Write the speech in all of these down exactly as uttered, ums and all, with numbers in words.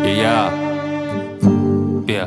یا بیا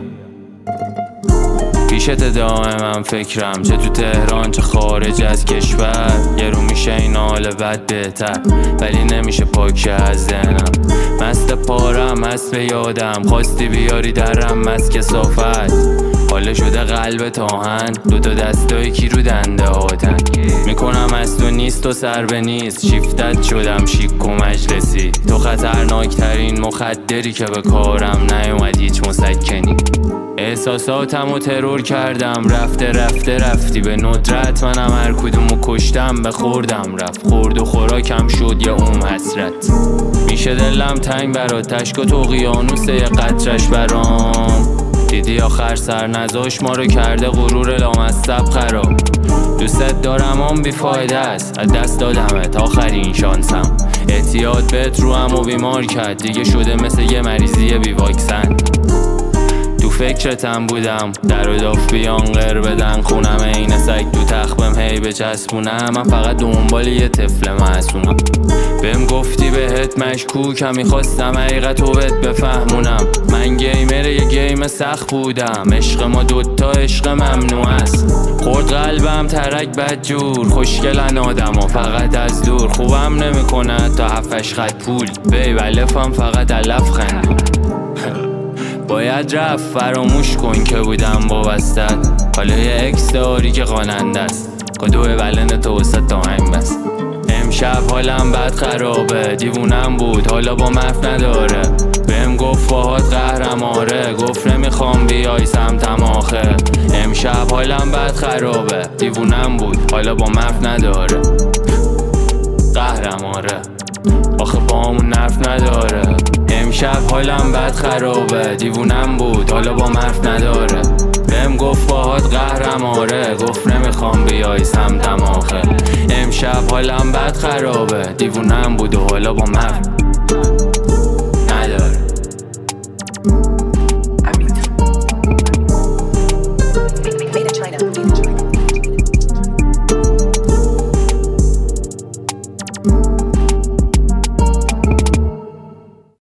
پیشت دائما فکرم، چه تو تهران چه خارج از کشور. یه رو میشه این حال بد بهتر، ولی نمیشه پاک از ذهنم. مست پارم هست به یادم، خواستی بیاری درم از کثافت. حاله شده قلب تاهن، دوتا دستای کی رو دنده هاتن. میکنم از تو نیست و سر به نیست، شیفتت شدم شیک و مجلسی. تو خطرناک ترین مخدری که به کارم نیومد هیچ مسکنی. احساساتم و ترور کردم، رفته رفته رفتی به ندرت. منم هر کدومو کشتم به خوردم رفت، خورد و خوراکم شد یه اوم حسرت. میشه دلم تنگ برات، تشک و توقیانوسه یه قطرش برام. دیدی آخر سر نزاش ما رو کرده غرور لامصب خراب. دوست دارم آن بیفایده است، از دست دادمت آخرین شانسم. احتیاط بهت رو هم و بیمار کرد، دیگه شده مثل یه مریضی بی واکسن. تو فکرتم بودم در و داف بیان غیر بدن خونم، این سگ تو تخبم هی بچسبونم. من فقط دنبال یه طفل معصومم. بهم گفتی بهت مشکوکم، میخواستم حقیقتو بهت بفهمونم. من گیمر یه گیم سخت بودم، عشق ما دوتا عشق ممنوع است. خورد قلبم ترک بدجور، خوشگلن آدم ها فقط از دور. خوبم نمیکنه تا هفتش خط پول، بیب الفم فقط علف خندون. باید رفت فراموش کن که بودم وابستت. حالا یه اکس داری که خواننده است، کدوه بلن تو وسط داهنگ بست. امشب حالم بد خرابه، دیوونم بود حالا با مف نداره. بهم گفت باهات قهرم آره، گفت نمیخوام بیای سمتم آخه. امشب حالم بد خرابه، دیوونم بود حالا با مف نداره. قهرم آره آخه با همون نف نداره. امشب حالم بد خرابه، دیوونم بود حالا با مرف نداره. بهم گفت باهات قهرم آره، گفت نمیخوام بیای سمتم آخه. امشب حالم بد خرابه، دیوونم بود و حالا با مرف